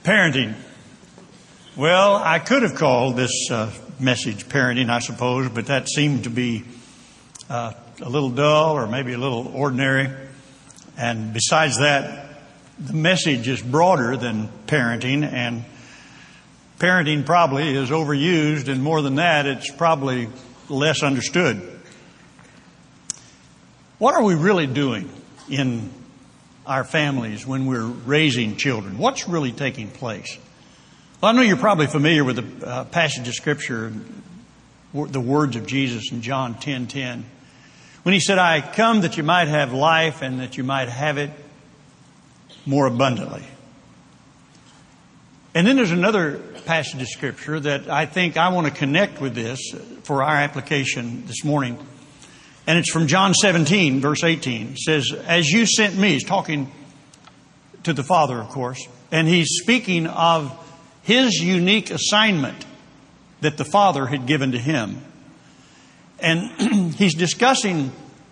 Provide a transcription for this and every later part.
Parenting. Well, I could have called this message parenting, I suppose, but that seemed to be a little dull or maybe a little ordinary. And besides that, the message is broader than parenting, and parenting probably is overused, and more than that, it's probably less understood. What are we really doing in our families when we're raising children? What's really taking place? Well, I know you're probably familiar with the passage of Scripture, the words of Jesus in John 10:10, when He said, "I come that you might have life and that you might have it more abundantly." And then there's another passage of Scripture that I think I want to connect with this for our application this morning. And it's from John 17, verse 18. It says, "As you sent me," He's talking to the Father, of course, and He's speaking of His unique assignment that the Father had given to Him. And He's discussing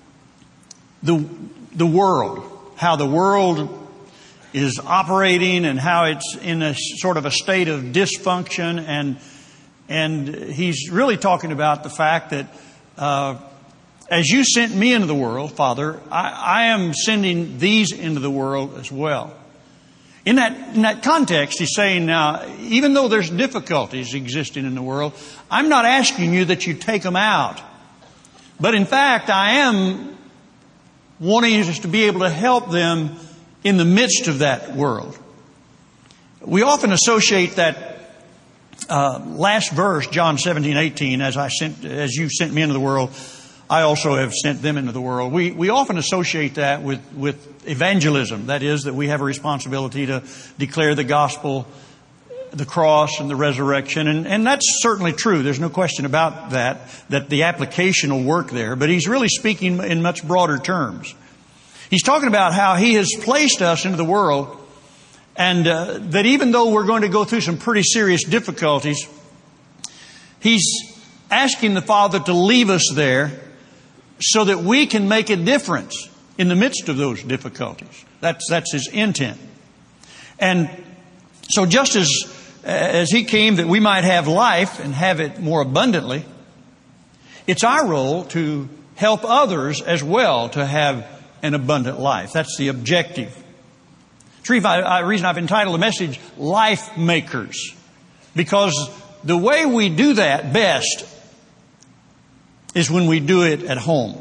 the world, how the world is operating and how it's in a sort of a state of dysfunction. And He's really talking about the fact that as you sent me into the world, Father, I am sending these into the world as well. In that context, He's saying now, even though there's difficulties existing in the world, I'm not asking you that you take them out. But in fact, I am wanting us to be able to help them in the midst of that world. We often associate that last verse, John 17:18, as you sent me into the world, I also have sent them into the world. We often associate that with evangelism. That is, that we have a responsibility to declare the gospel, the cross, and the resurrection. And that's certainly true. There's no question about that the application will work there. But He's really speaking in much broader terms. He's talking about how He has placed us into the world, and that even though we're going to go through some pretty serious difficulties, He's asking the Father to leave us there so that we can make a difference in the midst of those difficulties. That's His intent. And so just as He came that we might have life and have it more abundantly, it's our role to help others as well to have an abundant life. That's the objective. The reason I've entitled the message, Life Makers, because the way we do that best is when we do it at home.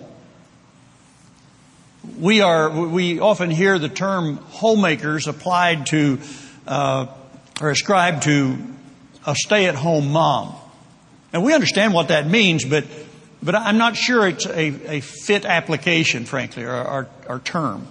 We often hear the term homemakers applied to or ascribed to a stay-at-home mom. And we understand what that means, but I'm not sure it's a fit application, frankly, or term.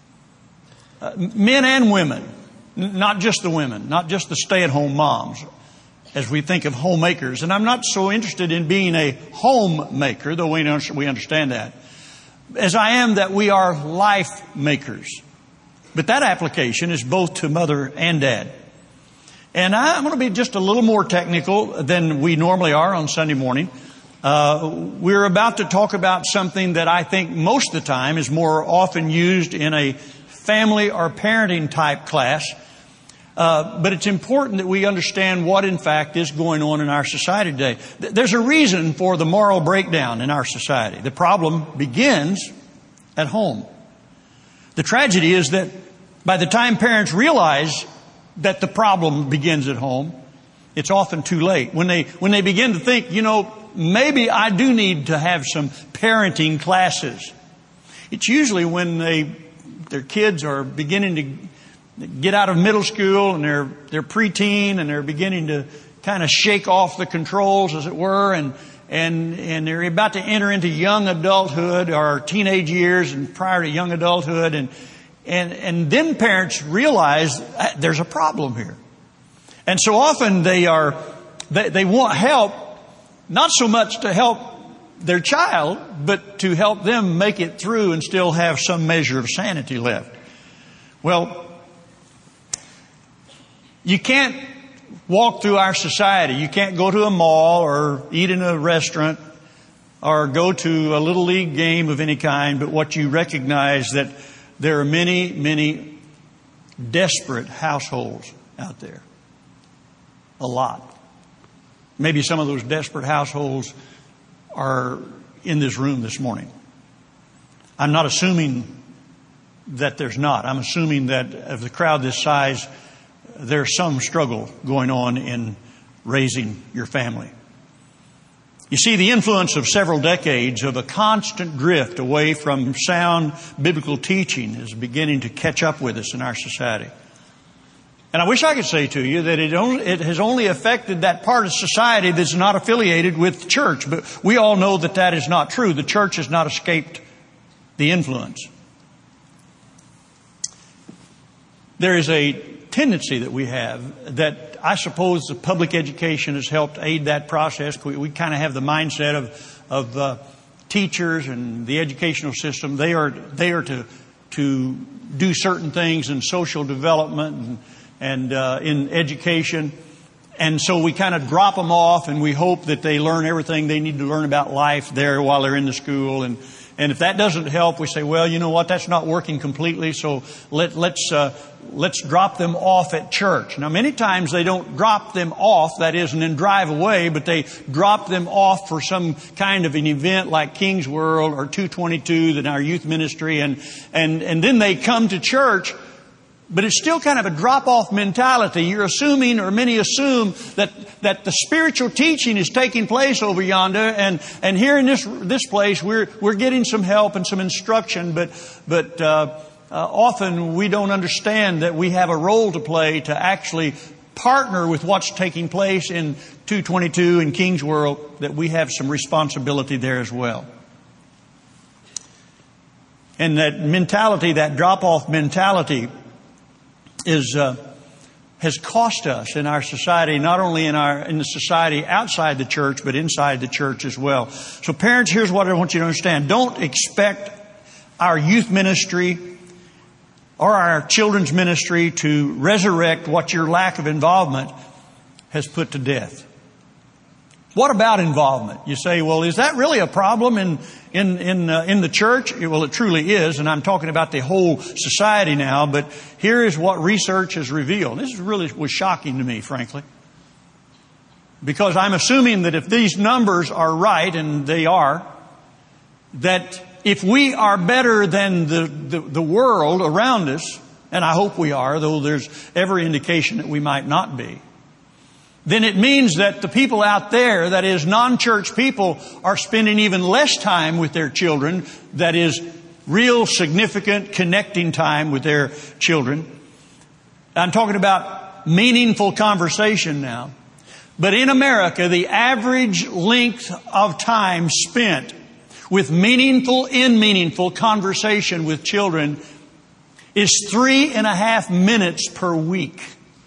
Men and women, not just the women, not just the stay-at-home moms, as we think of homemakers. And I'm not so interested in being a homemaker, though we understand that, as I am that we are life makers. But that application is both to mother and dad. And I'm going to be just a little more technical than we normally are on Sunday morning. We're about to talk about something that I think most of the time is more often used in a family or parenting type class. But it's important that we understand what, in fact, is going on in our society today. There's a reason for the moral breakdown in our society. The problem begins at home. The tragedy is that by the time parents realize that the problem begins at home, it's often too late. When they begin to think, maybe I do need to have some parenting classes. It's usually when their kids are beginning to get out of middle school and they're preteen and they're beginning to kind of shake off the controls, as it were, and they're about to enter into young adulthood or teenage years and prior to young adulthood, and then parents realize there's a problem here. And so often they want help, not so much to help their child, but to help them make it through and still have some measure of sanity left. Well, you can't walk through our society. You can't go to a mall or eat in a restaurant or go to a little league game of any kind, but what you recognize that there are many, many desperate households out there. A lot. Maybe some of those desperate households are in this room this morning. I'm not assuming that there's not. I'm assuming that of the crowd this size, there's some struggle going on in raising your family. You see, the influence of several decades of a constant drift away from sound biblical teaching is beginning to catch up with us in our society. And I wish I could say to you that it has only affected that part of society that's not affiliated with the church. But we all know that that is not true. The church has not escaped the influence. There is a tendency that we have that I suppose the public education has helped aid that process. We kind of have the mindset of teachers and the educational system. They are to do certain things in social development and in education. And so we kind of drop them off and we hope that they learn everything they need to learn about life there while they're in the school. And if that doesn't help, we say, well, you know what, that's not working completely, so let's drop them off at church. Now, many times they don't drop them off, that is, and then drive away, but they drop them off for some kind of an event like King's World or 222 in our youth ministry, and then they come to church. But it's still kind of a drop-off mentality. You're assuming, or many assume, that the spiritual teaching is taking place over yonder, and here in this place we're getting some help and some instruction, but often we don't understand that we have a role to play to actually partner with what's taking place in 222 and King's World, that we have some responsibility there as well. And that mentality, that drop-off mentality, has cost us in our society, not only in the society outside the church, but inside the church as well. So parents, here's what I want you to understand. Don't expect our youth ministry or our children's ministry to resurrect what your lack of involvement has put to death. What about involvement? You say, well, is that really a problem in the church? Well, it truly is, and I'm talking about the whole society now. But here is what research has revealed. This really was shocking to me, frankly, because I'm assuming that if these numbers are right, and they are, that if we are better than the world around us, and I hope we are, though there's every indication that we might not be, then it means that the people out there, that is non-church people, are spending even less time with their children. That is real significant connecting time with their children. I'm talking about meaningful conversation now. But in America, the average length of time spent with meaningful conversation with children is 3.5 minutes per week.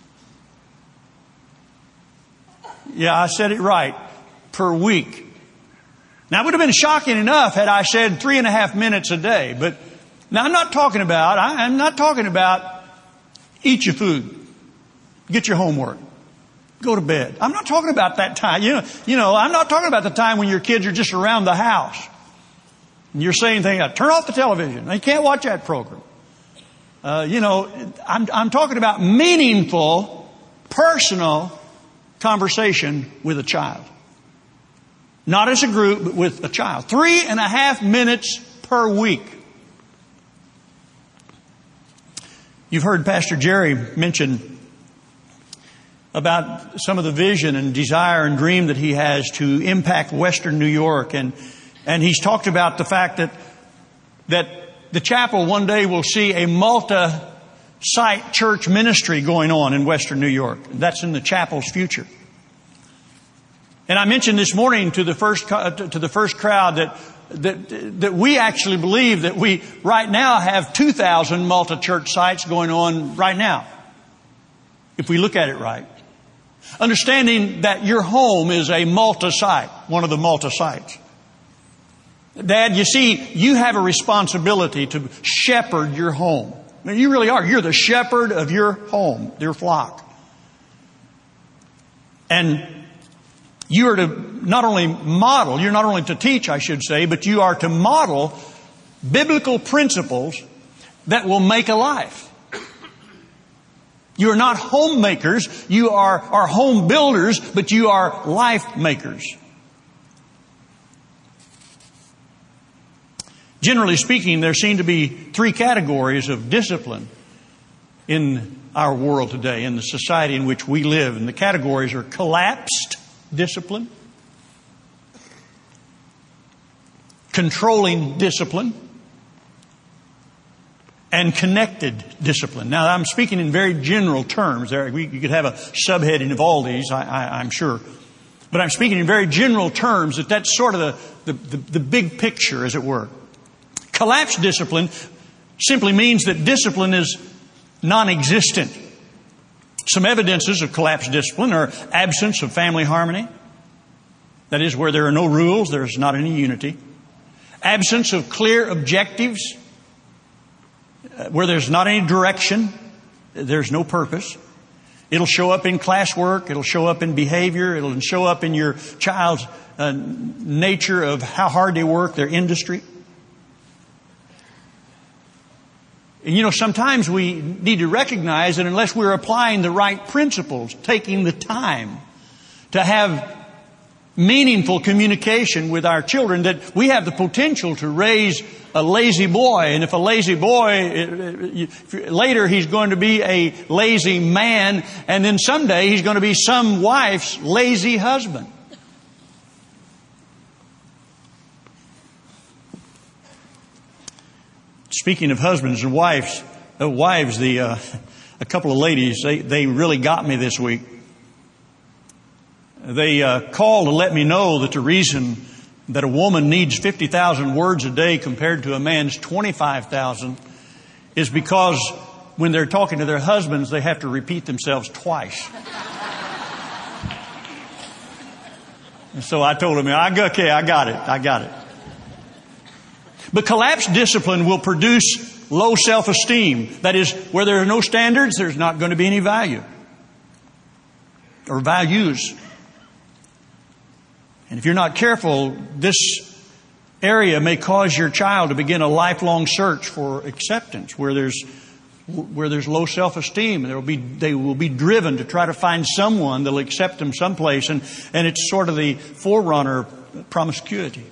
Yeah, I said it right. Per week. Now, it would have been shocking enough had I said 3.5 minutes a day. But now I'm not talking about eat your food, get your homework, go to bed. I'm not talking about that time. You know, I'm not talking about the time when your kids are just around the house. And you're saying things like, turn off the television. You can't watch that program. I'm talking about meaningful, personal conversation with a child. Not as a group, but with a child. 3.5 minutes per week. You've heard Pastor Jerry mention about some of the vision and desire and dream that he has to impact Western New York. And he's talked about the fact that the chapel one day will see a multi-site church ministry going on in Western New York. That's in the chapel's future. And I mentioned this morning to the first crowd that we actually believe that we right now have 2,000 multi-church sites going on right now, if we look at it right. Understanding that your home is a multi-site, one of the multi-sites. Dad, you see, you have a responsibility to shepherd your home. I mean, you really are. You're the shepherd of your home, your flock. And you are to not only model, you're not only to teach, I should say, but you are to model biblical principles that will make a life. You are not homemakers. You are home builders, but you are life makers. Generally speaking, there seem to be three categories of discipline in our world today, in the society in which we live. And the categories are collapsed discipline, controlling discipline, and connected discipline. Now, I'm speaking in very general terms. You could have a subheading of all these, I'm sure. But I'm speaking in very general terms, that's sort of the big picture, as it were. Collapsed discipline simply means that discipline is non-existent. Some evidences of collapsed discipline are absence of family harmony. That is, where there are no rules, there's not any unity. Absence of clear objectives. Where there's not any direction, there's no purpose. It'll show up in classwork, it'll show up in behavior, it'll show up in your child's nature of how hard they work, their industry. And sometimes we need to recognize that unless we're applying the right principles, taking the time to have meaningful communication with our children, that we have the potential to raise a lazy boy. And if a lazy boy, later he's going to be a lazy man, and then someday he's going to be some wife's lazy husband. Speaking of husbands and wives, a couple of ladies, they really got me this week. They called to let me know that the reason that a woman needs 50,000 words a day compared to a man's 25,000 is because when they're talking to their husbands, they have to repeat themselves twice. And so I told them, okay, I got it. But collapsed discipline will produce low self-esteem. That is, where there are no standards, there's not going to be any value or values. And if you're not careful, this area may cause your child to begin a lifelong search for acceptance, where there's low self-esteem, and they will be driven to try to find someone that'll accept them someplace, and it's sort of the forerunner of promiscuity.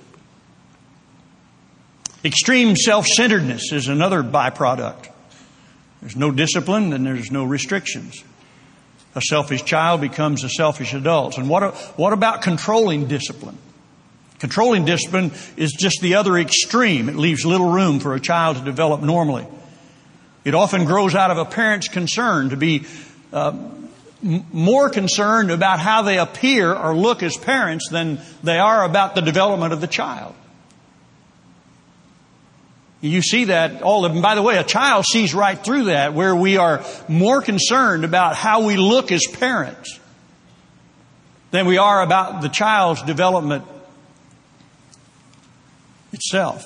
Extreme self-centeredness is another byproduct. There's no discipline, and there's no restrictions. A selfish child becomes a selfish adult. And what about controlling discipline? Controlling discipline is just the other extreme. It leaves little room for a child to develop normally. It often grows out of a parent's concern to be more concerned about how they appear or look as parents than they are about the development of the child. You see that all of them. By the way, a child sees right through that, where we are more concerned about how we look as parents than we are about the child's development itself.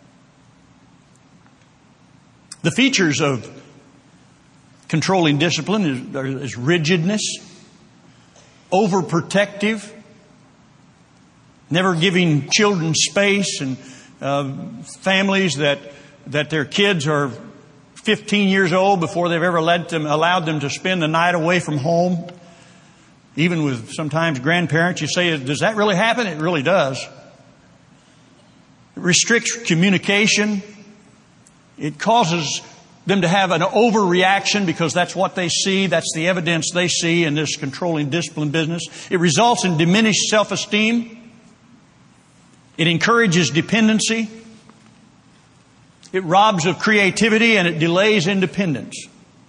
The features of controlling discipline is rigidness, overprotective, never giving children space, and families that their kids are 15 years old before they've ever allowed them to spend the night away from home. Even with sometimes grandparents, you say, does that really happen? It really does. It restricts communication. It causes them to have an overreaction because that's what they see. That's the evidence they see in this controlling discipline business. It results in diminished self-esteem. It encourages dependency. It robs of creativity, and it delays independence.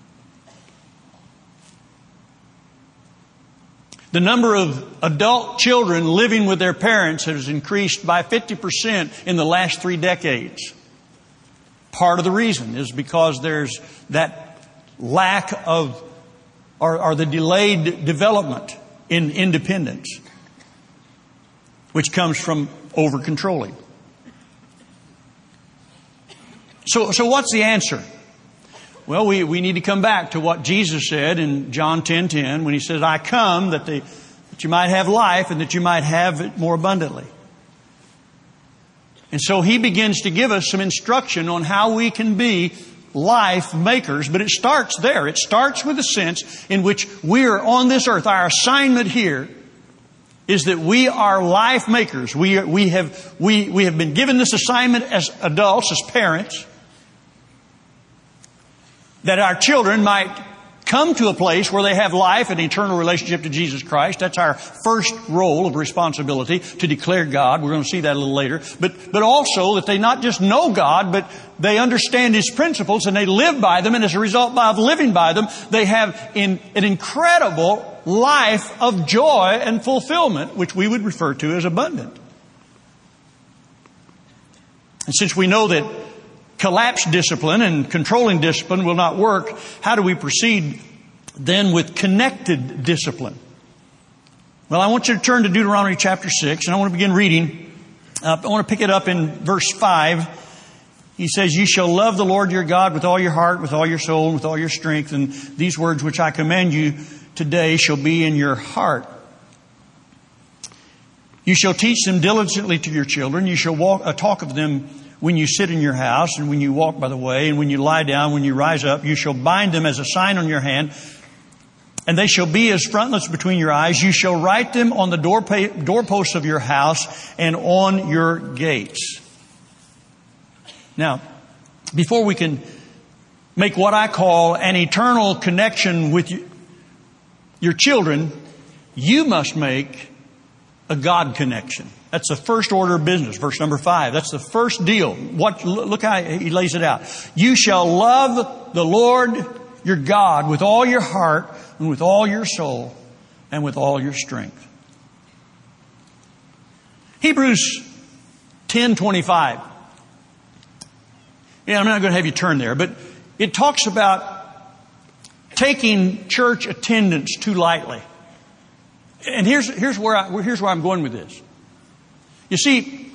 The number of adult children living with their parents has increased by 50% in the last 3 decades. Part of the reason is because there's that lack of, or the delayed development in independence, which comes from over-controlling. So what's the answer? Well, we need to come back to what Jesus said in John 10:10 when He says, I come that you might have life and that you might have it more abundantly. And so He begins to give us some instruction on how we can be life makers, but it starts there. It starts with the sense in which we are on this earth. Our assignment here is that we are life makers. We have been given this assignment as adults, as parents, that our children might come to a place where they have life and eternal relationship to Jesus Christ. That's our first role of responsibility, to declare God. We're going to see that a little later. But also that they not just know God, but they understand His principles and they live by them. And as a result of living by them, they have an incredible life of joy and fulfillment, which we would refer to as abundant. And since we know that collapsed discipline and controlling discipline will not work, how do we proceed then with connected discipline? Well, I want you to turn to Deuteronomy chapter 6, and I want to begin reading. I want to pick it up in verse 5. He says, "You shall love the Lord your God with all your heart, with all your soul, and with all your strength. And these words which I command you today shall be in your heart. You shall teach them diligently to your children. You shall talk of them when you sit in your house, and when you walk by the way, and when you lie down, when you rise up. You shall bind them as a sign on your hand, and they shall be as frontlets between your eyes. You shall write them on the doorposts of your house and on your gates." Now, before we can make what I call an eternal connection with your children, you must make a God connection. That's the first order of business, verse number 5. That's the first deal. Look how he lays it out. "You shall love the Lord your God with all your heart and with all your soul and with all your strength." Hebrews 10:25. Yeah, I'm not going to have you turn there, but it talks about taking church attendance too lightly. And here's where I'm going with this. You see,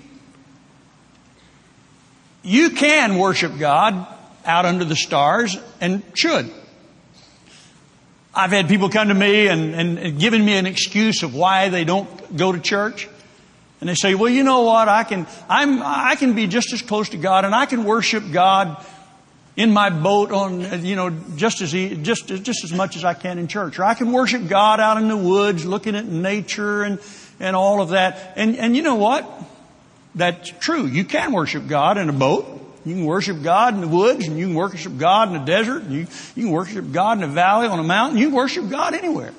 you can worship God out under the stars, and should. I've had people come to me and given me an excuse of why they don't go to church. And they say, "Well, you know what? I can be just as close to God, and I can worship God in my boat on, just as much as I can in church. Or I can worship God out in the woods, looking at nature and all of that." And you know what? That's true. You can worship God in a boat. You can worship God in the woods, and you can worship God in the desert, and you can worship God in a valley, on a mountain. You can worship God anywhere.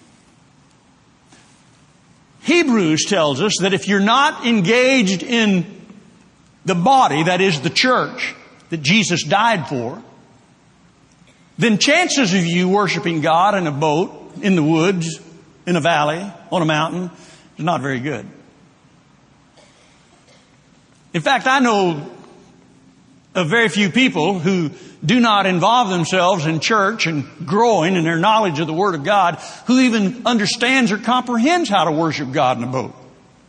Hebrews tells us that if you're not engaged in the body, that is the church that Jesus died for, then chances of you worshiping God in a boat, in the woods, in a valley, on a mountain, is not very good. In fact, I know of very few people who do not involve themselves in church and growing in their knowledge of the Word of God, who even understands or comprehends how to worship God in a boat.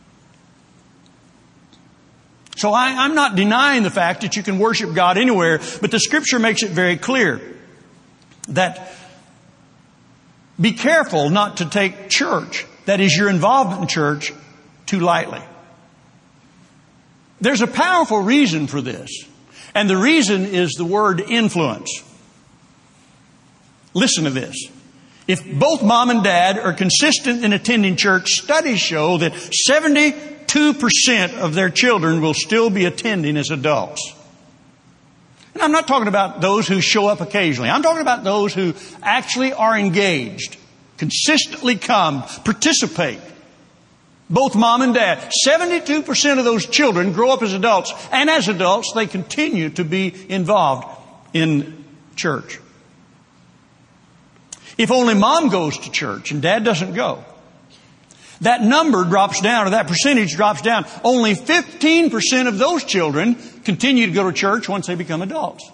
So I'm not denying the fact that you can worship God anywhere, but the Scripture makes it very clear that be careful not to take church, that is your involvement in church, too lightly. There's a powerful reason for this. And the reason is the word influence. Listen to this. If both mom and dad are consistent in attending church, studies show that 72% of their children will still be attending as adults. And I'm not talking about those who show up occasionally. I'm talking about those who actually are engaged, consistently come, participate. Both mom and dad. 72% of those children grow up as adults. And as adults, they continue to be involved in church. If only mom goes to church and dad doesn't go, that number drops down, or that percentage drops down. Only 15% of those children continue to go to church once they become adults.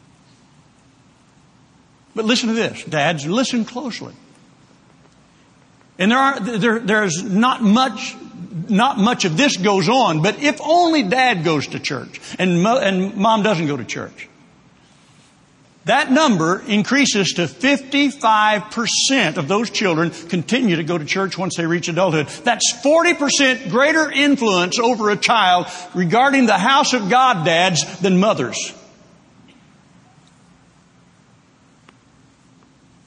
But listen to this, dads, listen closely. And there's not much of this goes on, but if only dad goes to church and mom doesn't go to church, that number increases to 55% of those children continue to go to church once they reach adulthood. That's 40% greater influence over a child regarding the house of God, dads, than mothers.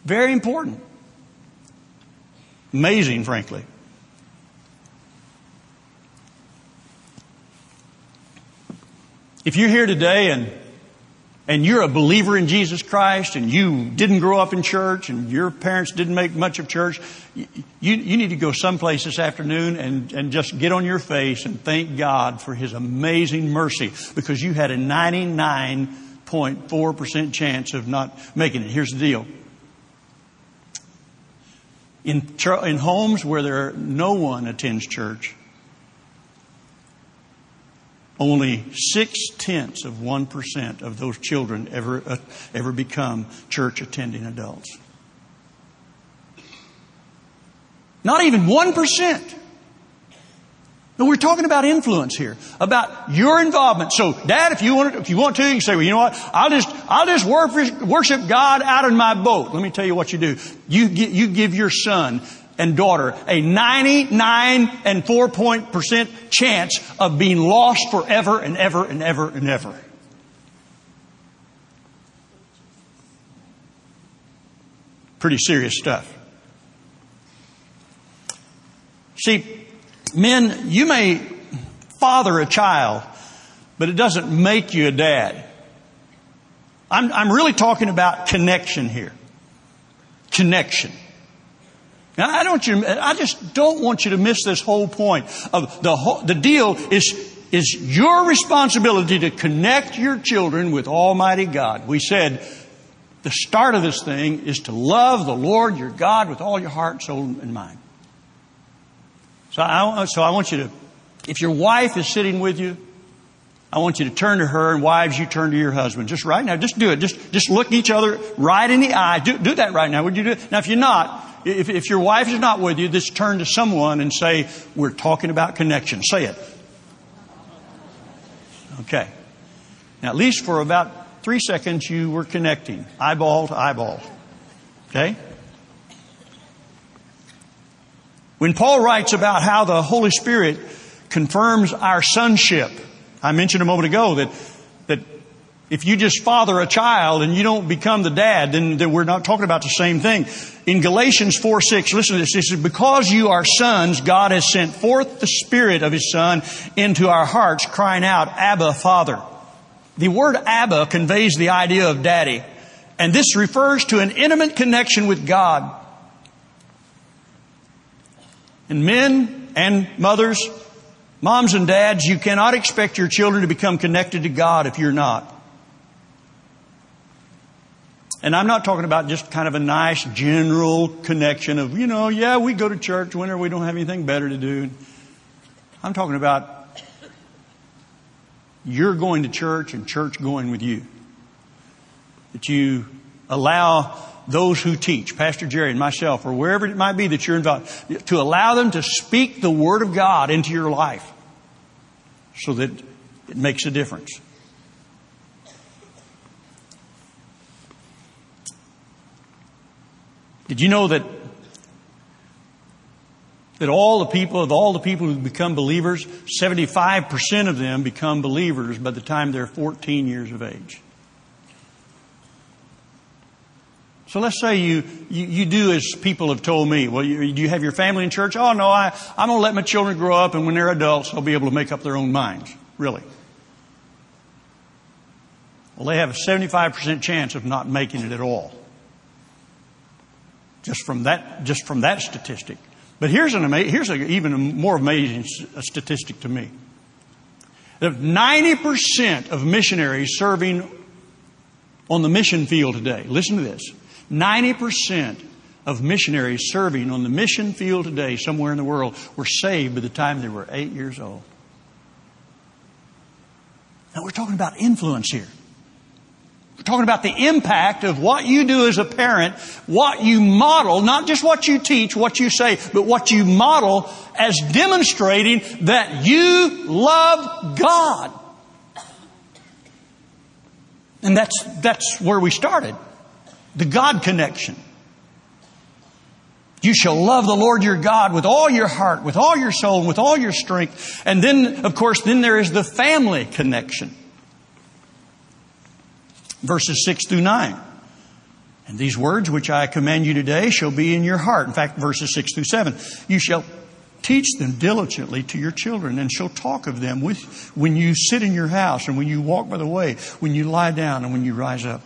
Very important. Amazing, frankly. If you're here today and you're a believer in Jesus Christ and you didn't grow up in church and your parents didn't make much of church, you need to go someplace this afternoon and just get on your face and thank God for His amazing mercy, because you had a 99.4% chance of not making it. Here's the deal. In homes where no one attends church, only 0.6% of those children ever become church-attending adults. Not even 1%. No, we're talking about influence here, about your involvement. So, Dad, if you want to, you can say, well, you know what? I'll just worship God out in my boat. Let me tell you what you do. You give your son and daughter a 99.4% chance of being lost forever and ever and ever and ever. Pretty serious stuff. See, men, you may father a child, but it doesn't make you a dad. I'm really talking about connection here. Connection. Now, I just don't want you to miss this whole point of the deal is your responsibility to connect your children with Almighty God. We said the start of this thing is to love the Lord your God with all your heart, soul, and mind. So I want you to, if your wife is sitting with you, I want you to turn to her, and wives, you turn to your husband. Just right now, just do it. Just look each other right in the eye. Do that right now. Would you do it? Now, if you're not, if your wife is not with you, just turn to someone and say, we're talking about connection. Say it. Okay. Now, at least for about 3 seconds, you were connecting. Eyeball to eyeball. Okay? When Paul writes about how the Holy Spirit confirms our sonship, I mentioned a moment ago that if you just father a child and you don't become the dad, then we're not talking about the same thing. In Galatians 4:6, listen to this. It says, because you are sons, God has sent forth the Spirit of His Son into our hearts, crying out, Abba, Father. The word Abba conveys the idea of daddy. And this refers to an intimate connection with God. And men and mothers, moms and dads, you cannot expect your children to become connected to God if you're not. And I'm not talking about just kind of a nice general connection of, we go to church whenever we don't have anything better to do. I'm talking about you're going to church and church going with you. That you allow those who teach, Pastor Jerry and myself, or wherever it might be that you're involved, to allow them to speak the Word of God into your life so that it makes a difference. Did you know that all the people who become believers, 75% of them become believers by the time they're 14 years of age? So let's say you do as people have told me. Well, do you have your family in church? Oh, no, I'm going to let my children grow up, and when they're adults, they'll be able to make up their own minds. Really? Well, they have a 75% chance of not making it at all. Just from that statistic. But here's an even more amazing statistic to me. That 90% of missionaries serving on the mission field today, listen to this, 90% of missionaries serving on the mission field today somewhere in the world were saved by the time they were 8 years old. Now we're talking about influence here. We're talking about the impact of what you do as a parent, what you model, not just what you teach, what you say, but what you model as demonstrating that you love God. And that's where we started. The God connection. You shall love the Lord your God with all your heart, with all your soul, and with all your strength. And then, of course, there is the family connection. Verses 6 through 9. And these words which I command you today shall be in your heart. In fact, verses 6 through 7. You shall teach them diligently to your children, and shall talk of them when you sit in your house, and when you walk by the way, when you lie down, and when you rise up.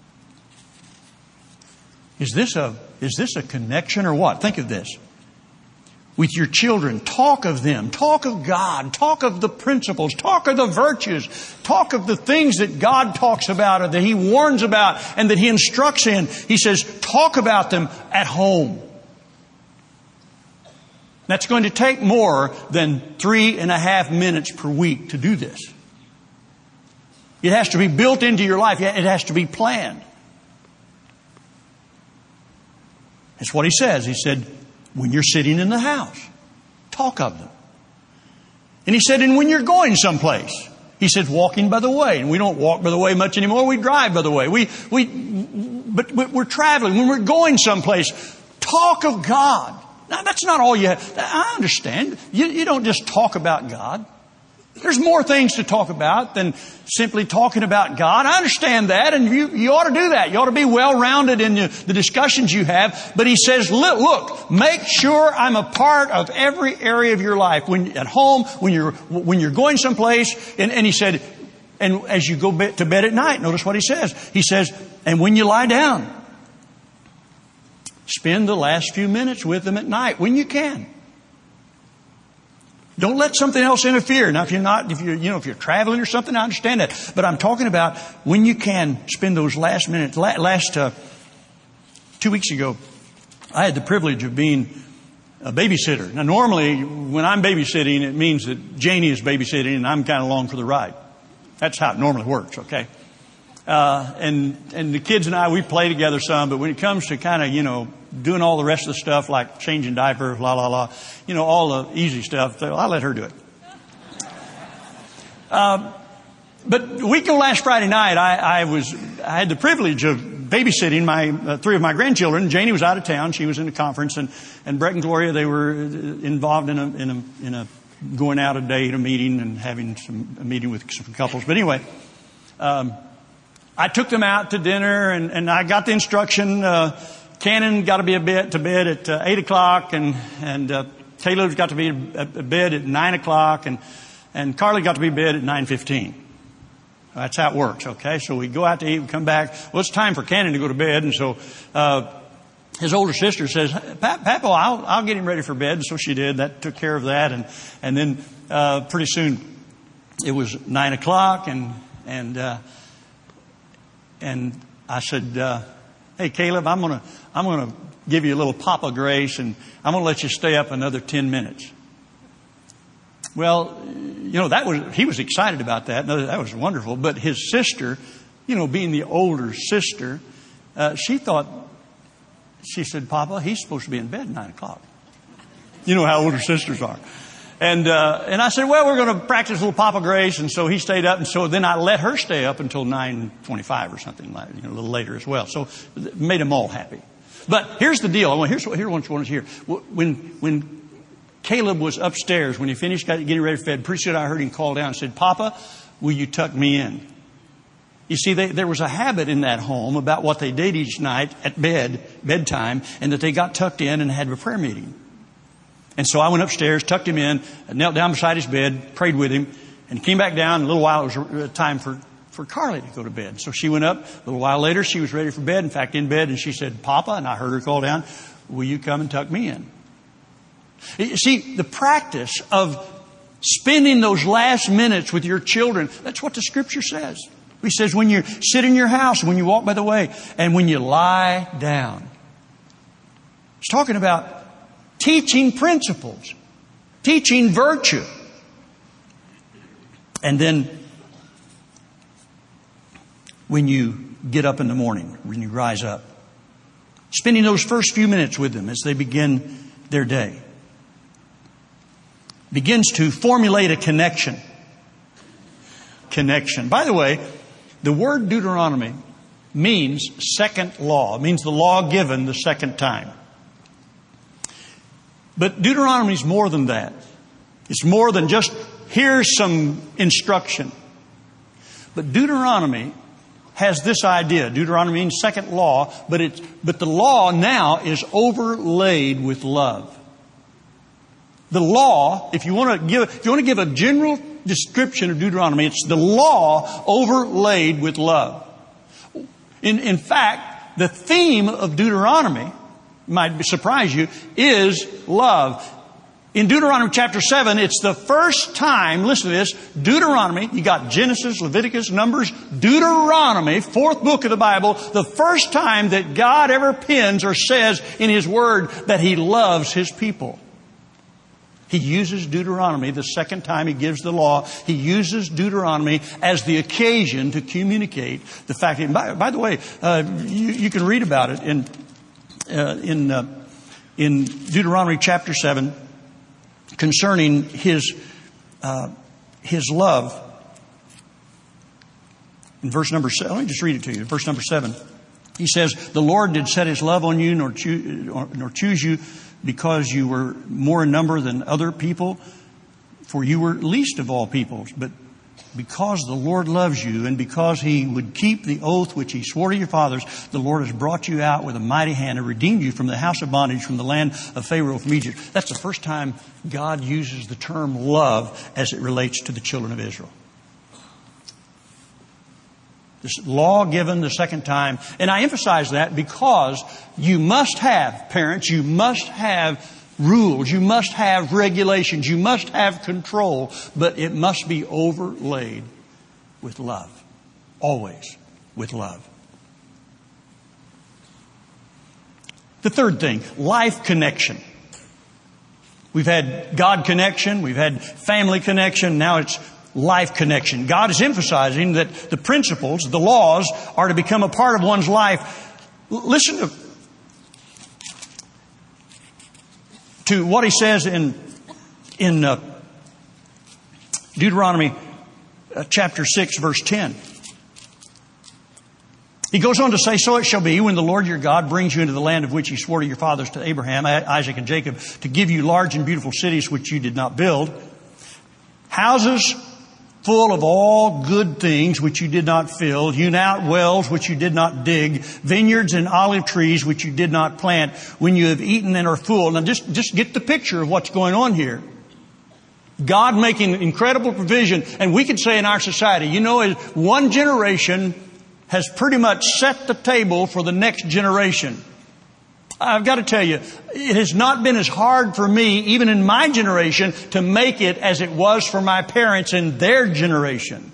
Is this a connection or what? Think of this. With your children, talk of them, talk of God, talk of the principles, talk of the virtues, talk of the things that God talks about or that He warns about and that He instructs in. He says, talk about them at home. That's going to take more than 3.5 minutes per week to do this. It has to be built into your life. It has to be planned. That's what He says. He said, when you're sitting in the house, talk of them. And He said, and when you're going someplace, He said, walking by the way. And we don't walk by the way much anymore. We drive by the way. But we're traveling. When we're going someplace, talk of God. Now, that's not all you have. I understand. You don't just talk about God. There's more things to talk about than simply talking about God. I understand that, and you ought to do that. You ought to be well-rounded in the discussions you have. But He says, look, make sure I'm a part of every area of your life. When at home, when you're going someplace, and He said, and as you go to bed at night, notice what He says. He says, and when you lie down, spend the last few minutes with them at night when you can. Don't let something else interfere. Now, if you're traveling or something, I understand that. But I'm talking about when you can spend those last minutes. 2 weeks ago, I had the privilege of being a babysitter. Now, normally, when I'm babysitting, it means that Janie is babysitting and I'm kind of along for the ride. That's how it normally works, okay? And the kids and I, we play together some, but when it comes to kind of, doing all the rest of the stuff like changing diapers, all the easy stuff, I'll let her do it. But a week ago last Friday night, I had the privilege of babysitting three of my grandchildren. Janie was out of town. She was in a conference, and Brett and Gloria, they were involved in a going out a day to a meeting and having a meeting with some couples. But anyway, I took them out to dinner, and I got the instruction, Cannon got to be to bed at 8 o'clock, and Caleb's got to be at bed at 9 o'clock, and Carly got to be in bed at 9:15. That's how it works, okay? So we go out to eat, we come back. Well, it's time for Cannon to go to bed, and so his older sister says, Papa, I'll get him ready for bed. And so she did. That took care of that, and then pretty soon it was 9 o'clock, and I said, hey, Caleb, I'm gonna give you a little Papa grace, and I'm gonna let you stay up another 10 minutes. Well, he was excited about that. That was wonderful. But his sister, being the older sister, she said, Papa, he's supposed to be in bed at 9 o'clock. You know how older sisters are. And I said, well, we're going to practice a little Papa grace. And so he stayed up. And so then I let her stay up until 9:25 or something, a little later as well. So it made them all happy. But here's the deal. Here's what I want you to hear. When Caleb was upstairs, when he finished getting ready for bed, pretty soon I heard him call down and said, Papa, will you tuck me in? You see, there was a habit in that home about what they did each night at bedtime, and that they got tucked in and had a prayer meeting. And so I went upstairs, tucked him in, knelt down beside his bed, prayed with him, and came back down. In a little while, it was time for Carly to go to bed. So she went up. A little while later, she was ready for bed. In fact, in bed, and she said, Papa, and I heard her call down, will you come and tuck me in? You see, the practice of spending those last minutes with your children, that's what the Scripture says. He says when you sit in your house, when you walk by the way, and when you lie down. It's talking about teaching principles, teaching virtue. And then when you get up in the morning, when you rise up, spending those first few minutes with them as they begin their day, begins to formulate a connection. By the way, the word Deuteronomy means second law. It means the law given the second time. But Deuteronomy is more than that. It's more than just, here's some instruction. But Deuteronomy has this idea. Deuteronomy means second law, but the law now is overlaid with love. The law, if you want to give a general description of Deuteronomy, it's the law overlaid with love. In fact, the theme of Deuteronomy, might surprise you, is love. In Deuteronomy chapter 7, it's the first time, listen to this, Deuteronomy, you got Genesis, Leviticus, Numbers, Deuteronomy, fourth book of the Bible, the first time that God ever pens or says in His Word that He loves His people. He uses Deuteronomy the second time He gives the law. He uses Deuteronomy as the occasion to communicate the fact. And by the way, you can read about it in Deuteronomy chapter 7 concerning His love. In verse number 7, let me just read it to you. Verse number 7, He says, "The Lord did set His love on you, nor choose you, because you were more in number than other people, for you were least of all peoples. But because the Lord loves you, and because He would keep the oath which He swore to your fathers, the Lord has brought you out with a mighty hand and redeemed you from the house of bondage, from the land of Pharaoh, from Egypt." That's the first time God uses the term love as it relates to the children of Israel. This law given the second time. And I emphasize that because you must have, parents, you must have rules. You must have regulations. You must have control. But it must be overlaid with love. Always with love. The third thing, life connection. We've had God connection. We've had family connection. Now it's life connection. God is emphasizing that the principles, the laws, are to become a part of one's life. Listen to what He says in Deuteronomy chapter 6, verse 10. He goes on to say, "So it shall be when the Lord your God brings you into the land of which He swore to your fathers, to Abraham, Isaac, and Jacob, to give you large and beautiful cities which you did not build, houses full of all good things which you did not fill, hewn out wells which you did not dig, vineyards and olive trees which you did not plant, when you have eaten and are full." Now just get the picture of what's going on here. God making incredible provision. And we could say in our society, one generation has pretty much set the table for the next generation. I've got to tell you, it has not been as hard for me, even in my generation, to make it as it was for my parents in their generation.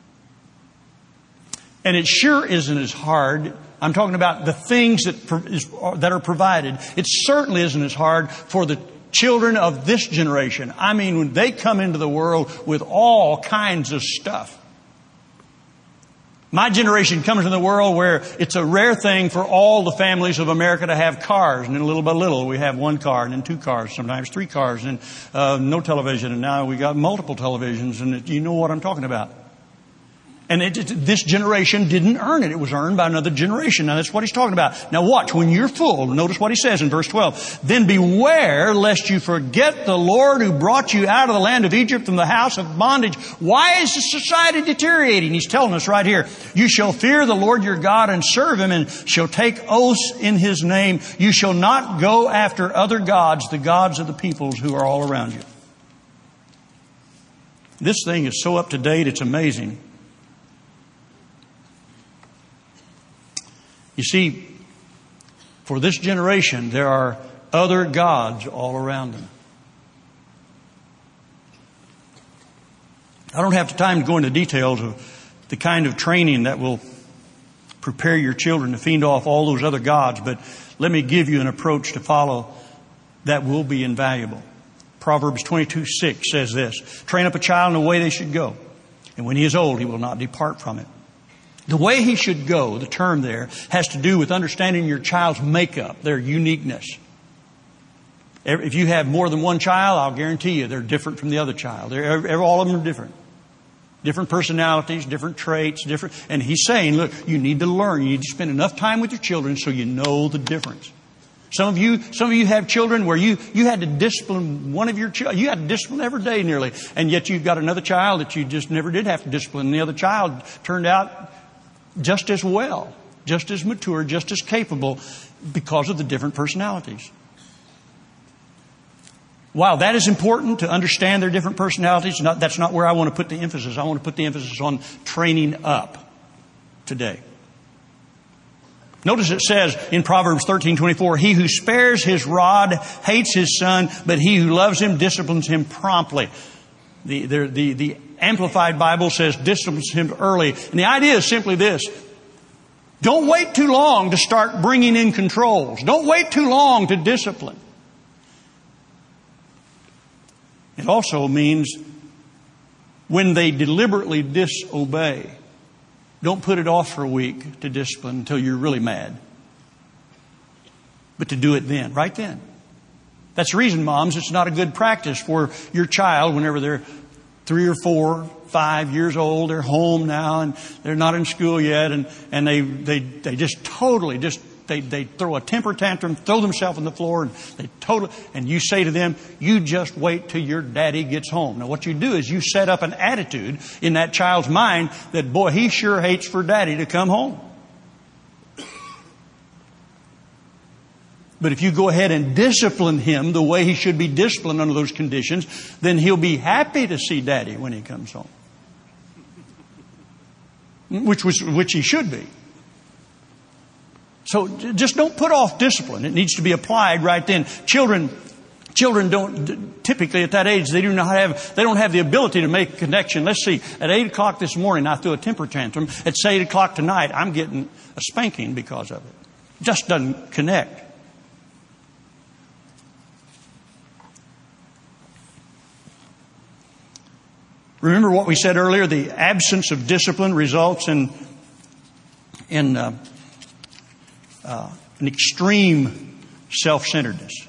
And it sure isn't as hard. I'm talking about the things that are provided. It certainly isn't as hard for the children of this generation. I mean, when they come into the world with all kinds of stuff. My generation comes into the world where it's a rare thing for all the families of America to have cars. And then little by little, we have one car and then two cars, sometimes three cars, and no television. And now we got multiple televisions. And you know what I'm talking about. And this generation didn't earn it. It was earned by another generation. Now that's what He's talking about. Now watch, when you're full, notice what He says in verse 12. "Then beware lest you forget the Lord who brought you out of the land of Egypt from the house of bondage." Why is the society deteriorating? He's telling us right here. "You shall fear the Lord your God and serve Him, and shall take oaths in His name. You shall not go after other gods, the gods of the peoples who are all around you." This thing is so up to date, it's amazing. You see, for this generation, there are other gods all around them. I don't have the time to go into details of the kind of training that will prepare your children to fend off all those other gods, but let me give you an approach to follow that will be invaluable. Proverbs 22:6 says this, "Train up a child in the way they should go, and when he is old, he will not depart from it." The way he should go, the term there, has to do with understanding your child's makeup, their uniqueness. If you have more than one child, I'll guarantee you they're different from the other child. All of them are different. Different personalities, different traits, different. And He's saying, look, you need to learn. You need to spend enough time with your children so you know the difference. Some of you have children where you had to discipline one of your children. You had to discipline every day nearly. And yet you've got another child that you just never did have to discipline. And the other child turned out just as well, just as mature, just as capable because of the different personalities. While that is important to understand their different personalities, that's not where I want to put the emphasis. I want to put the emphasis on training up today. Notice it says in Proverbs 13:24, he who spares his rod hates his son, but he who loves him disciplines him promptly. The Amplified Bible says disciplines him early. And the idea is simply this. Don't wait too long to start bringing in controls. Don't wait too long to discipline. It also means when they deliberately disobey, don't put it off for a week to discipline until you're really mad. But to do it then, right then. That's the reason, moms, it's not a good practice for your child whenever they're 3 or 4, 5 years old. They're home now and they're not in school yet, and they just totally they throw a temper tantrum, throw themselves on the floor, and you say to them, you just wait till your daddy gets home. Now what you do is you set up an attitude in that child's mind that, boy, he sure hates for daddy to come home. But if you go ahead and discipline him the way he should be disciplined under those conditions, then he'll be happy to see daddy when he comes home. Which he should be. So just don't put off discipline. It needs to be applied right then. Children don't typically at that age, they don't have the ability to make a connection. Let's see, at 8 o'clock this morning I threw a temper tantrum. At 8 o'clock tonight I'm getting a spanking because of it. It just doesn't connect. Remember what we said earlier, the absence of discipline results in an extreme self-centeredness.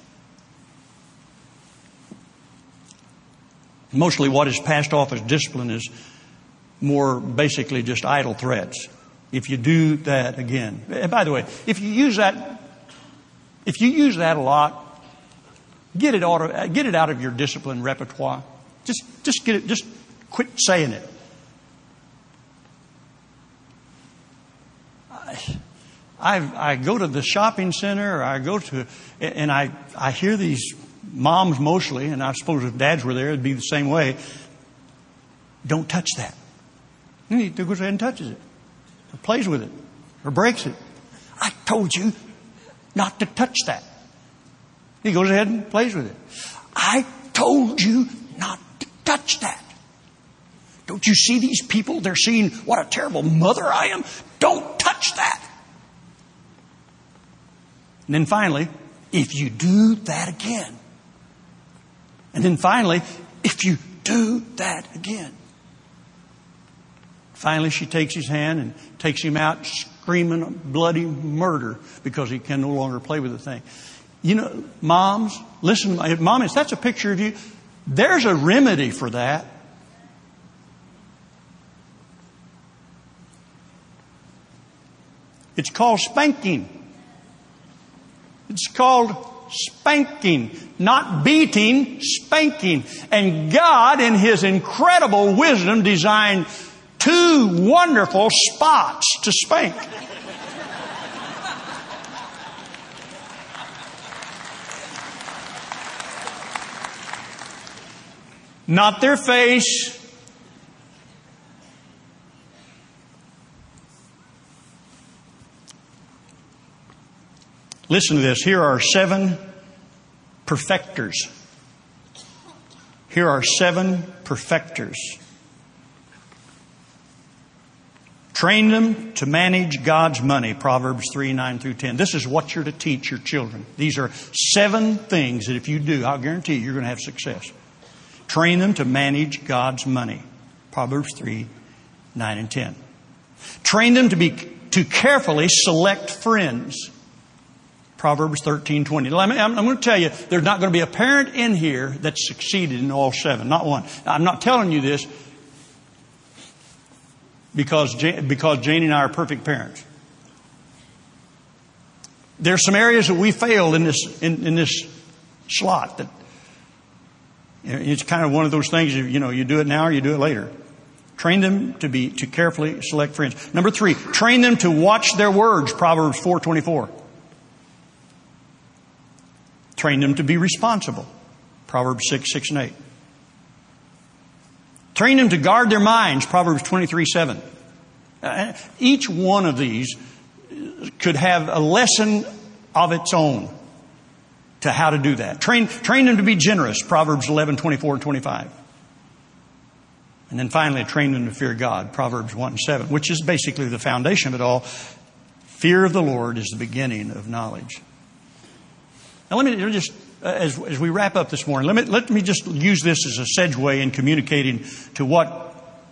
Mostly what is passed off as discipline is more basically just idle threats. If you do that again. And by the way, if you use that a lot, get it out of your discipline repertoire. Just quit saying it. I go to the shopping center, or I go to, and I hear these moms mostly, and I suppose if dads were there, it'd be the same way. Don't touch that. And he goes ahead and touches it, or plays with it, or breaks it. I told you not to touch that. He goes ahead and plays with it. I told you not to touch that. Don't you see these people? They're seeing what a terrible mother I am. Don't touch that. And then finally, if you do that again. And then finally, if you do that again. Finally, she takes his hand and takes him out screaming bloody murder because he can no longer play with the thing. You know, moms, listen, mommies, that's a picture of you. There's a remedy for that. It's called spanking. It's called spanking. Not beating, spanking. And God, in His incredible wisdom, designed 2 wonderful spots to spank. Not their face. Listen to this. Here are 7 perfecters. Here are 7 perfecters. Train them to manage God's money. Proverbs 3:9-10. This is what you're to teach your children. These are 7 things that if you do, I'll guarantee you're going to have success. Train them to manage God's money. Proverbs 3:9-10. Train them to carefully select friends. Proverbs 13:20. I'm going to tell you, there's not going to be a parent in here that's succeeded in all 7. Not one. Now, I'm not telling you this because Janie and I are perfect parents. There's some areas that we failed in this slot. That it's kind of one of those things. You do it now or you do it later. Train them to carefully select friends. Number 3, train them to watch their words. Proverbs 4:24. Train them to be responsible. Proverbs 6:6 and 8. Train them to guard their minds. Proverbs 23:7. Each one of these could have a lesson of its own to how to do that. Train them to be generous. Proverbs 11:24 and 25. And then finally, train them to fear God. Proverbs 1:7, which is basically the foundation of it all. Fear of the Lord is the beginning of knowledge. Now let me just, as we wrap up this morning, let me just use this as a segue in communicating to what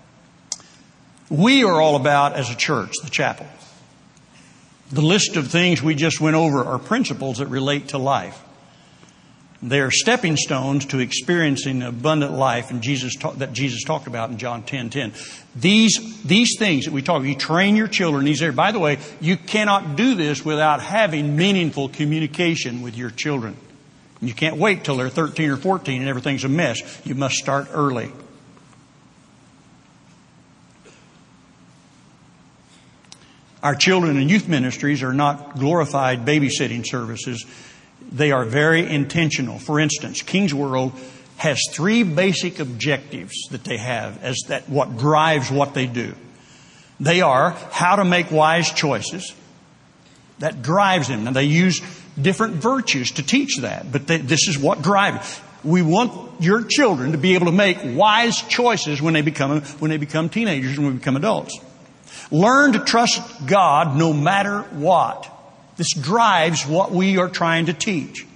we are all about as a church, the chapel. The list of things we just went over are principles that relate to life. They are stepping stones to experiencing abundant life that Jesus talked about in John 10:10. These things that we talk about, you train your children in these areas. By the way, you cannot do this without having meaningful communication with your children. You can't wait till they're 13 or 14 and everything's a mess. You must start early. Our children and youth ministries are not glorified babysitting services. They are very intentional. For instance, King's World has 3 basic objectives that they have as that what drives what they do. They are how to make wise choices. That drives them. And they use different virtues to teach that. But this is what drives it. We want your children to be able to make wise choices when they become teenagers and when they become adults. Learn to trust God no matter what. This drives what we are trying to teach.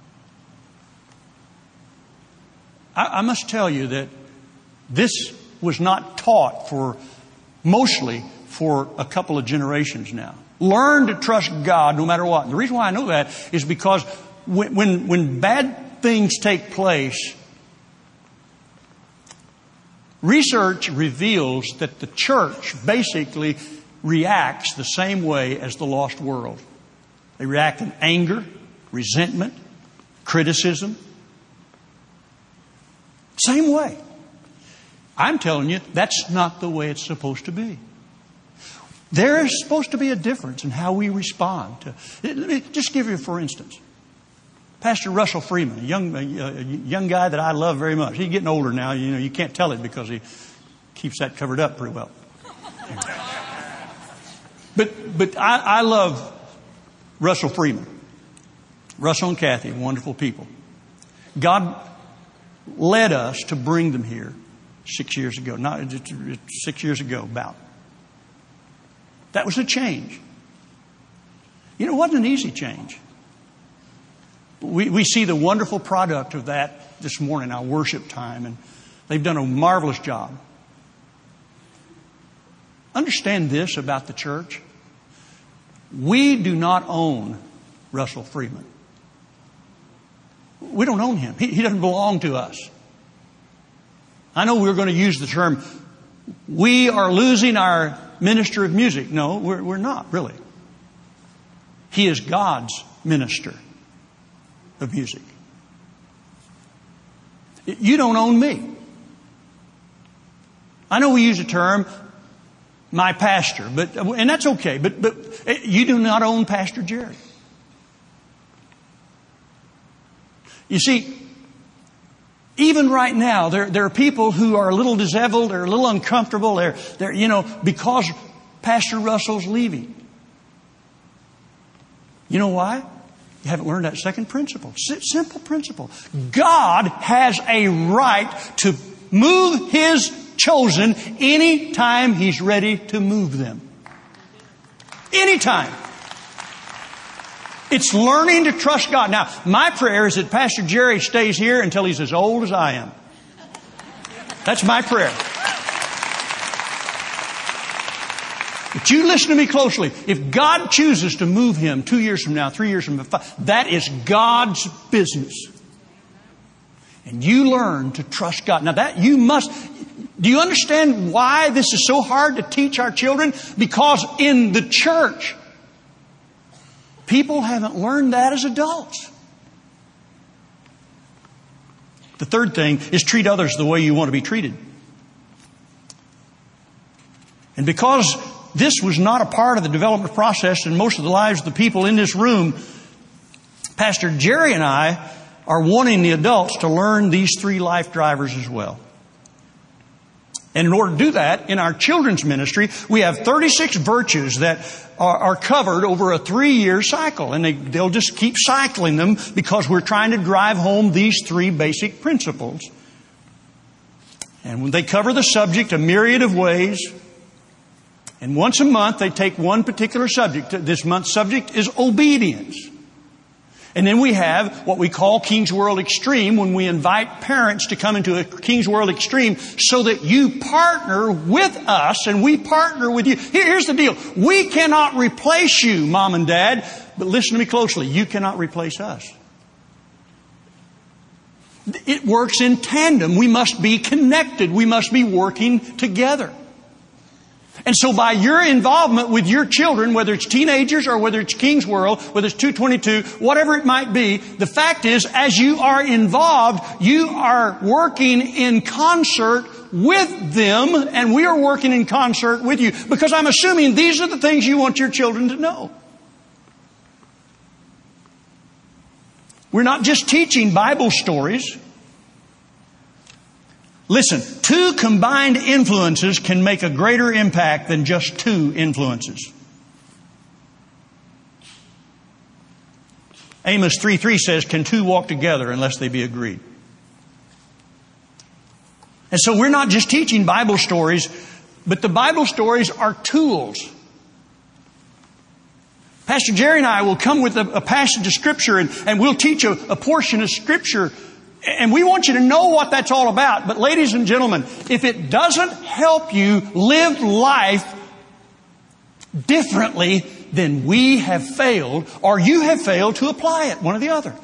I must tell you that this was not taught mostly for a couple of generations now. Learn to trust God no matter what. And the reason why I know that is because when bad things take place, research reveals that the church basically reacts the same way as the lost world. They react in anger, resentment, criticism. Same way. I'm telling you, that's not the way it's supposed to be. There is supposed to be a difference in how we respond to. Let me just give you, for instance, Pastor Russell Freeman, a young guy that I love very much. He's getting older now. You know, you can't tell it because he keeps that covered up pretty well. But I love Russell Freeman. Russell and Kathy, wonderful people. God led us to bring them here 6 years ago. 6 years ago, about. That was a change. You know, it wasn't an easy change. We see the wonderful product of that this morning, our worship time, and they've done a marvelous job. Understand this about the church. We do not own Russell Freeman. We don't own him. He doesn't belong to us. I know we're going to use the term, we are losing our minister of music. No, we're not, really. He is God's minister of music. You don't own me. I know we use the term, my pastor, and that's okay, but you do not own Pastor Jerry. You see, even right now, there are people who are a little disheveled, they're a little uncomfortable, they're because Pastor Russell's leaving. You know why? You haven't learned that second principle. Simple principle. God has a right to move His chosen anytime He's ready to move them. Anytime. It's learning to trust God. Now, my prayer is that Pastor Jerry stays here until he's as old as I am. That's my prayer. But you listen to me closely. If God chooses to move him 2 years from now, 3 years from now, that is God's business. And you learn to trust God. Now that you must. Do you understand why this is so hard to teach our children? Because in the church, people haven't learned that as adults. The third thing is treat others the way you want to be treated. And because this was not a part of the development process in most of the lives of the people in this room, Pastor Jerry and I are wanting the adults to learn these 3 life drivers as well. And in order to do that, in our children's ministry, we have 36 virtues that are covered over a 3-year cycle. And they'll just keep cycling them because we're trying to drive home these 3 basic principles. And when they cover the subject a myriad of ways, and once a month they take one particular subject. This month's subject is obedience. And then we have what we call King's World Extreme, when we invite parents to come into a King's World Extreme so that you partner with us and we partner with you. Here's the deal. We cannot replace you, Mom and Dad, but listen to me closely. You cannot replace us. It works in tandem. We must be connected. We must be working together. And so by your involvement with your children, whether it's teenagers or whether it's King's World, whether it's 222, whatever it might be, the fact is, as you are involved, you are working in concert with them, and we are working in concert with you. Because I'm assuming these are the things you want your children to know. We're not just teaching Bible stories. Listen, 2 combined influences can make a greater impact than just 2 influences. Amos 3:3 says, "Can 2 walk together unless they be agreed?" And so we're not just teaching Bible stories, but the Bible stories are tools. Pastor Jerry and I will come with a passage of Scripture and we'll teach a portion of Scripture. And we want you to know what that's all about. But ladies and gentlemen, if it doesn't help you live life differently, then we have failed, or you have failed to apply it, one or the other.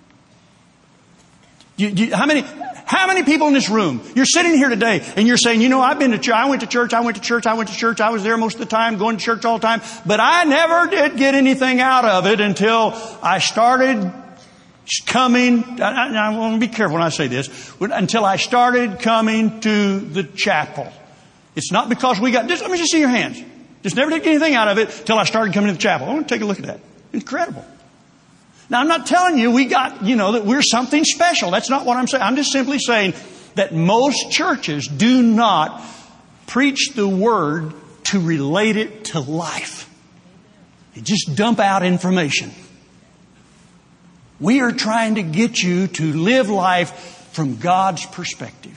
How many people in this room, you're sitting here today and you're saying, I've been to church, I went to church, I was there most of the time, going to church all the time, but I never did get anything out of it until I started coming, I want to be careful when I say this, until I started coming to the chapel. It's not because we got, let me just see your hands. Just never did get anything out of it until I started coming to the chapel. I want to take a look at that. Incredible. Now, I'm not telling you we got, that we're something special. That's not what I'm saying. I'm just simply saying that most churches do not preach the Word to relate it to life. They just dump out information. We are trying to get you to live life from God's perspective.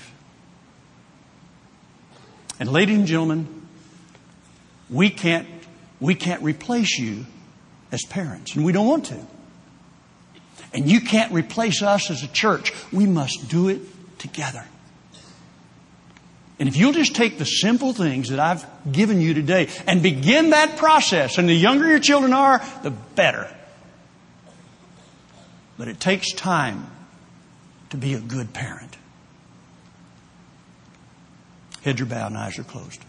And ladies and gentlemen, we can't replace you as parents, and we don't want to. And you can't replace us as a church. We must do it together. And if you'll just take the simple things that I've given you today and begin that process, and the younger your children are, the better. But it takes time to be a good parent. Heads are bowed and eyes are closed.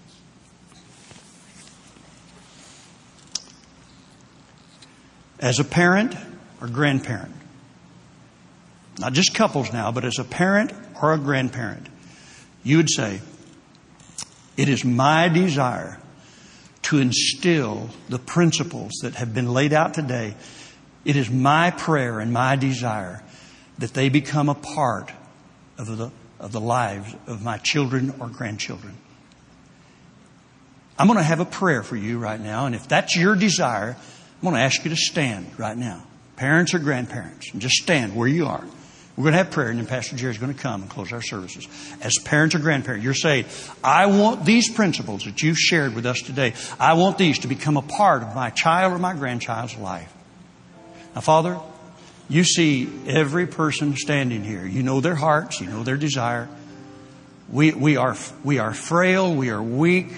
As a parent or grandparent, not just couples now, but as a parent or a grandparent, you would say, it is my desire to instill the principles that have been laid out today. It is my prayer and my desire that they become a part of the lives of my children or grandchildren. I'm going to have a prayer for you right now. And if that's your desire, I'm going to ask you to stand right now. Parents or grandparents. And just stand where you are. We're going to have prayer, and then Pastor Jerry's going to come and close our services. As parents or grandparents, you're saying, I want these principles that you've shared with us today, I want these to become a part of my child or my grandchild's life. Now, Father, you see every person standing here. You know their hearts. You know their desire. We are frail. We are weak.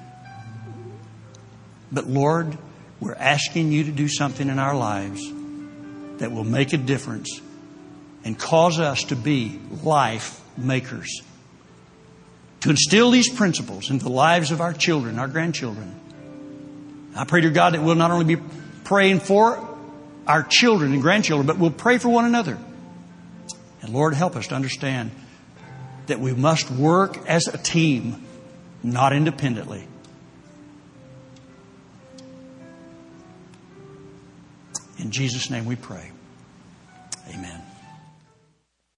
But Lord, we're asking you to do something in our lives that will make a difference and cause us to be life makers. To instill these principles into the lives of our children, our grandchildren. I pray to God that we'll not only be praying for our children and grandchildren, but we'll pray for one another. And Lord, help us to understand that we must work as a team, not independently. In Jesus' name we pray. Amen.